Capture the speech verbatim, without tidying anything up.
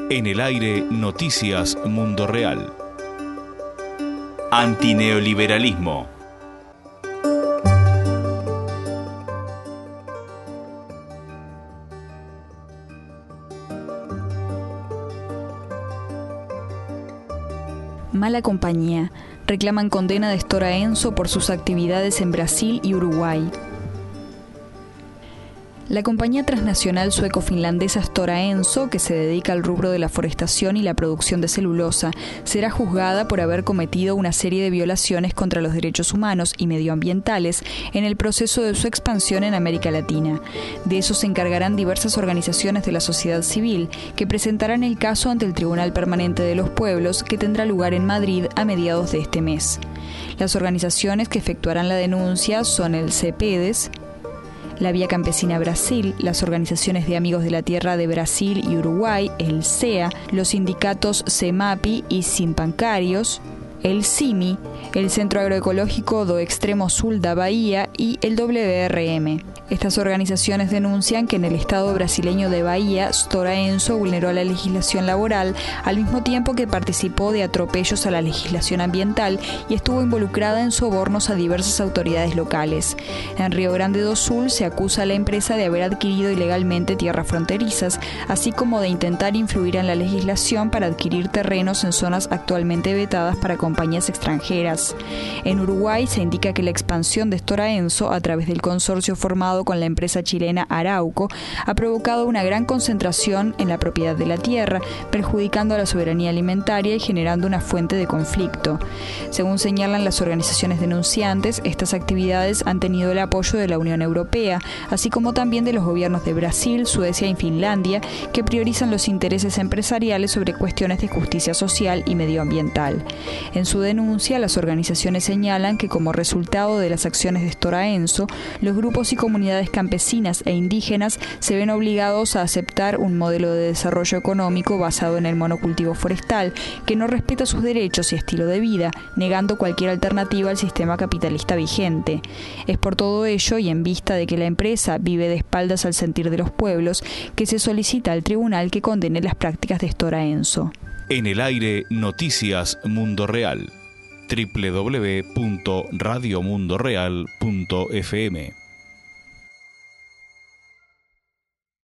En el aire, Noticias Mundo Real. Antineoliberalismo. Mala compañía. Reclaman condena de Stora Enso por sus actividades en Brasil y Uruguay. La compañía transnacional sueco-finlandesa Stora Enso, que se dedica al rubro de la forestación y la producción de celulosa, será juzgada por haber cometido una serie de violaciones contra los derechos humanos y medioambientales en el proceso de su expansión en América Latina. De eso se encargarán diversas organizaciones de la sociedad civil, que presentarán el caso ante el Tribunal Permanente de los Pueblos, que tendrá lugar en Madrid a mediados de este mes. Las organizaciones que efectuarán la denuncia son el CEPEDES, la Vía Campesina Brasil, las organizaciones de Amigos de la Tierra de Brasil y Uruguay, el C E A, los sindicatos CEMAPI y Simpancarios, el CIMI, el Centro Agroecológico do Extremo Sul da Bahía y el W R M. Estas organizaciones denuncian que en el estado brasileño de Bahía, Stora Enso vulneró la legislación laboral al mismo tiempo que participó de atropellos a la legislación ambiental y estuvo involucrada en sobornos a diversas autoridades locales. En Río Grande do Sul se acusa a la empresa de haber adquirido ilegalmente tierras fronterizas, así como de intentar influir en la legislación para adquirir terrenos en zonas actualmente vetadas para compañías extranjeras. En Uruguay se indica que la expansión de Stora Enso a través del consorcio formado con la empresa chilena Arauco ha provocado una gran concentración en la propiedad de la tierra, perjudicando a la soberanía alimentaria y generando una fuente de conflicto. Según señalan las organizaciones denunciantes, estas actividades han tenido el apoyo de la Unión Europea, así como también de los gobiernos de Brasil, Suecia y Finlandia, que priorizan los intereses empresariales sobre cuestiones de justicia social y medioambiental. En su denuncia, las organizaciones señalan que como resultado de las acciones de Stora Enso, los grupos y comunidades campesinas e indígenas se ven obligados a aceptar un modelo de desarrollo económico basado en el monocultivo forestal, que no respeta sus derechos y estilo de vida, negando cualquier alternativa al sistema capitalista vigente. Es por todo ello, y en vista de que la empresa vive de espaldas al sentir de los pueblos, que se solicita al tribunal que condene las prácticas de Stora Enso. En el aire, Noticias Mundo Real. doble u doble u doble u punto radio mundo real punto f m